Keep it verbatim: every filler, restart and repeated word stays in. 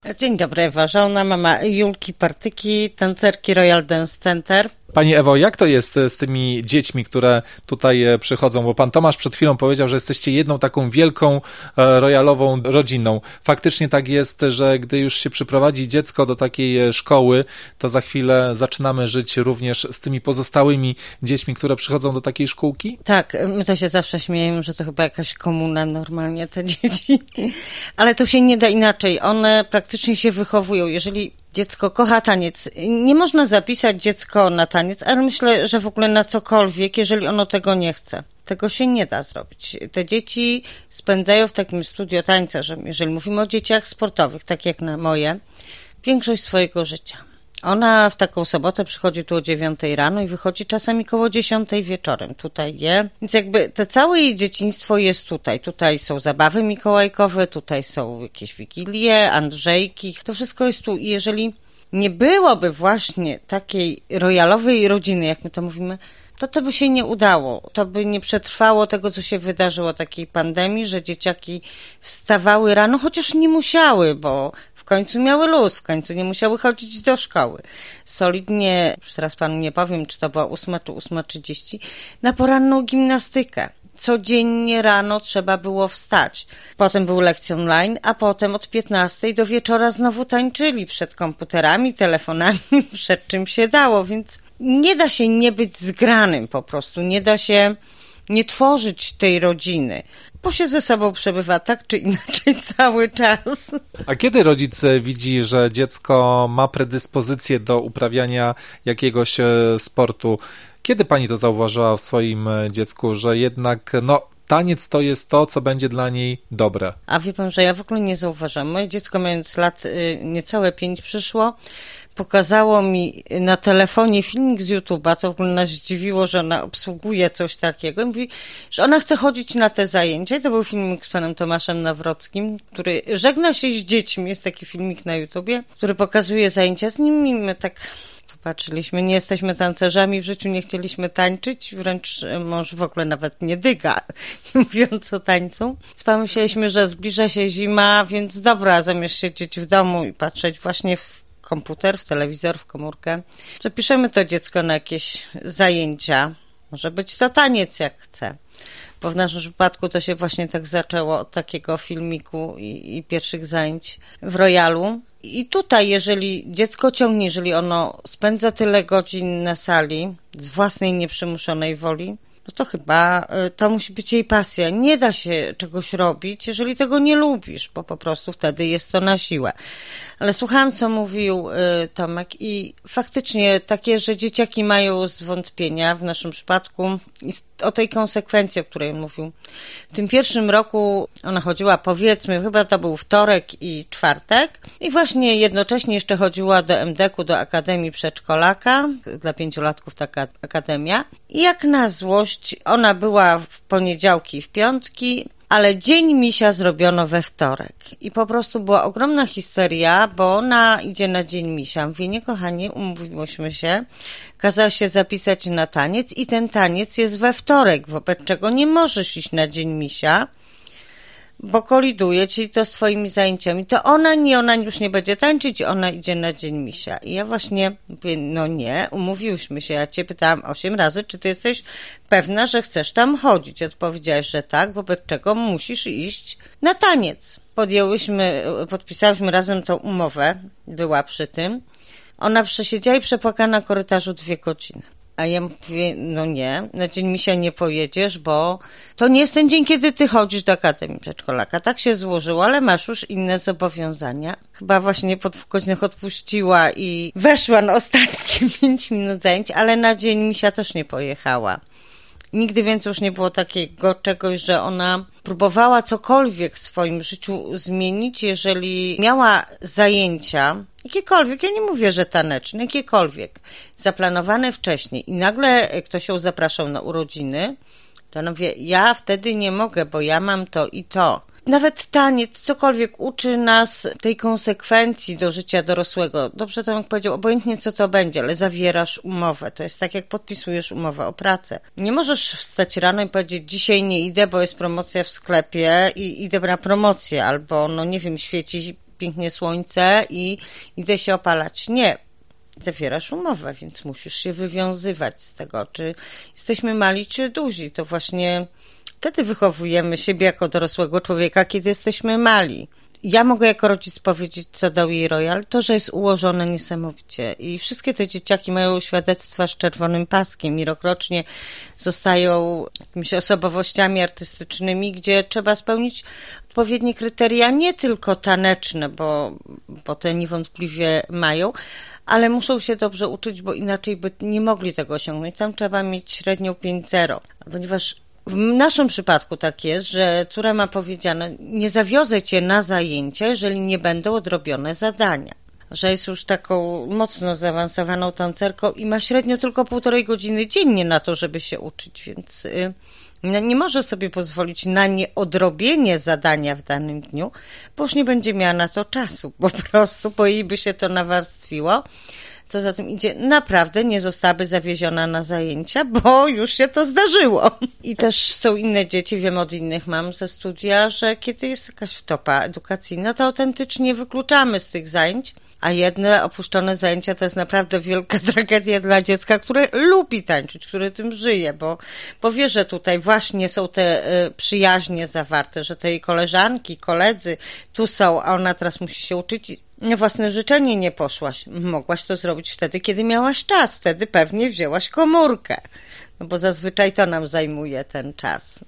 Dzień dobry, Ewa Żona, mama Julki Partyki, tancerki Royal Dance Center. Pani Ewo, jak to jest z tymi dziećmi, które tutaj przychodzą? Bo pan Tomasz przed chwilą powiedział, że jesteście jedną taką wielką, royalową rodziną. Faktycznie tak jest, że gdy już się przyprowadzi dziecko do takiej szkoły, to za chwilę zaczynamy żyć również z tymi pozostałymi dziećmi, które przychodzą do takiej szkółki? Tak, my to się zawsze śmiejemy, że to chyba jakaś komuna normalnie, te dzieci. Ale to się nie da inaczej. One praktycznie się wychowują. Jeżeli dziecko kocha taniec, nie można zapisać dziecko na taniec, ale myślę, że w ogóle na cokolwiek, jeżeli ono tego nie chce. Tego się nie da zrobić. Te dzieci spędzają w takim studio tańca, że jeżeli mówimy o dzieciach sportowych, tak jak na moje, większość swojego życia. Ona w taką sobotę przychodzi tu o dziewiątej rano i wychodzi czasami koło dziesiątej wieczorem. Tutaj je. Więc jakby to całe jej dzieciństwo jest tutaj. Tutaj są zabawy mikołajkowe, tutaj są jakieś wigilie, Andrzejki. To wszystko jest tu. I jeżeli nie byłoby właśnie takiej royalowej rodziny, jak my to mówimy, to to by się nie udało. To by nie przetrwało tego, co się wydarzyło, takiej pandemii, że dzieciaki wstawały rano, chociaż nie musiały, bo w końcu miały luz, w końcu nie musiały chodzić do szkoły. Solidnie, już teraz panu nie powiem, czy to była ósma czy ósma trzydzieści, na poranną gimnastykę. Codziennie rano trzeba było wstać. Potem były lekcje online, a potem od piętnastej do wieczora znowu tańczyli przed komputerami, telefonami, przed czym się dało, więc nie da się nie być zgranym po prostu, nie da się nie tworzyć tej rodziny, bo się ze sobą przebywa tak czy inaczej cały czas. A kiedy rodzic widzi, że dziecko ma predyspozycję do uprawiania jakiegoś sportu? Kiedy pani to zauważyła w swoim dziecku, że jednak no taniec to jest to, co będzie dla niej dobre? A wie pan, że ja w ogóle nie zauważam. Moje dziecko, mając lat y, niecałe pięć, przyszło, pokazało mi na telefonie filmik z YouTube'a, co w ogóle nas zdziwiło, że ona obsługuje coś takiego. I mówi, że ona chce chodzić na te zajęcia. I to był filmik z panem Tomaszem Nawrockim, który żegna się z dziećmi. Jest taki filmik na YouTubie, który pokazuje zajęcia z nimi. My tak popatrzyliśmy, nie jesteśmy tancerzami, w życiu nie chcieliśmy tańczyć, wręcz mąż w ogóle nawet nie dyga, nie mówiąc o tańcu. Więc pomyśleliśmy, że zbliża się zima, więc dobra, zamiast siedzieć w domu i patrzeć właśnie w komputer, w telewizor, w komórkę, zapiszemy to dziecko na jakieś zajęcia. Może być to taniec, jak chce. Bo w naszym przypadku to się właśnie tak zaczęło od takiego filmiku i, i pierwszych zajęć w Royalu. I tutaj, jeżeli dziecko ciągnie, jeżeli ono spędza tyle godzin na sali z własnej nieprzymuszonej woli, no to chyba to musi być jej pasja. Nie da się czegoś robić, jeżeli tego nie lubisz, bo po prostu wtedy jest to na siłę. Ale słuchałam, co mówił y, Tomek i faktycznie takie, że dzieciaki mają zwątpienia w naszym przypadku i o tej konsekwencji, o której mówił. W tym pierwszym roku ona chodziła, powiedzmy, chyba to był wtorek i czwartek i właśnie jednocześnie jeszcze chodziła do em de ku, do Akademii Przedszkolaka, dla pięciolatków taka akademia. I jak na złość, ona była w poniedziałki i w piątki, ale dzień misia zrobiono we wtorek. I po prostu była ogromna histeria, bo ona idzie na dzień misia. Mówię, nie kochanie, umówiłyśmy się, kazała się zapisać na taniec i ten taniec jest we wtorek, wobec czego nie możesz iść na dzień misia, bo koliduje ci to z twoimi zajęciami. To ona nie, ona już nie będzie tańczyć, ona idzie na dzień misia. I ja właśnie mówię, no nie, umówiłyśmy się. Ja cię pytałam osiem razy, czy ty jesteś pewna, że chcesz tam chodzić. Odpowiedziałaś, że tak, wobec czego musisz iść na taniec. Podjęłyśmy, podpisałyśmy razem tą umowę, była przy tym. Ona przesiedziała i przepłakała na korytarzu dwie godziny. A ja mówię, no nie, na dzień misia nie pojedziesz, bo to nie jest ten dzień, kiedy ty chodzisz do Akademii Przedszkolaka. Tak się złożyło, ale masz już inne zobowiązania. Chyba właśnie po dwóch godzinach odpuściła i weszła na ostatnie pięć minut zajęć, ale na dzień misia też nie pojechała. Nigdy więcej już nie było takiego czegoś, że ona próbowała cokolwiek w swoim życiu zmienić, jeżeli miała zajęcia, jakiekolwiek, ja nie mówię, że taneczne, jakiekolwiek, zaplanowane wcześniej i nagle ktoś ją zapraszał na urodziny, to ona mówi, ja wtedy nie mogę, bo ja mam to i to. Nawet taniec, cokolwiek uczy nas tej konsekwencji do życia dorosłego. Dobrze Tomek powiedział, obojętnie co to będzie, ale zawierasz umowę. To jest tak, jak podpisujesz umowę o pracę. Nie możesz wstać rano i powiedzieć, dzisiaj nie idę, bo jest promocja w sklepie i idę na promocję, albo no nie wiem, świeci pięknie słońce i idę się opalać. Nie. Zawierasz umowę, więc musisz się wywiązywać z tego, czy jesteśmy mali, czy duzi. To właśnie wtedy wychowujemy siebie jako dorosłego człowieka, kiedy jesteśmy mali. Ja mogę jako rodzic powiedzieć, co dał jej Royal, to, że jest ułożone niesamowicie i wszystkie te dzieciaki mają świadectwa z czerwonym paskiem i rokrocznie zostają jakimiś osobowościami artystycznymi, gdzie trzeba spełnić odpowiednie kryteria, nie tylko taneczne, bo, bo te niewątpliwie mają, ale muszą się dobrze uczyć, bo inaczej by nie mogli tego osiągnąć. Tam trzeba mieć średnią pięć zero, ponieważ w naszym przypadku tak jest, że córa ma powiedziane, nie zawiozę cię na zajęcia, jeżeli nie będą odrobione zadania. Że jest już taką mocno zaawansowaną tancerką i ma średnio tylko półtorej godziny dziennie na to, żeby się uczyć, więc y, nie może sobie pozwolić na nieodrobienie zadania w danym dniu, bo już nie będzie miała na to czasu, po prostu, bo jej by się to nawarstwiło. Co za tym idzie, naprawdę nie zostałaby zawieziona na zajęcia, bo już się to zdarzyło. I też są inne dzieci, wiem od innych mam ze studia, że kiedy jest jakaś wtopa edukacyjna, to autentycznie wykluczamy z tych zajęć, a jedne opuszczone zajęcia to jest naprawdę wielka tragedia dla dziecka, które lubi tańczyć, które tym żyje, bo, bo wie, że tutaj właśnie są te y, przyjaźnie zawarte, że te jej koleżanki, koledzy tu są, a ona teraz musi się uczyć. Na własne życzenie nie poszłaś. Mogłaś to zrobić wtedy, kiedy miałaś czas. Wtedy pewnie wzięłaś komórkę. No bo zazwyczaj to nam zajmuje ten czas.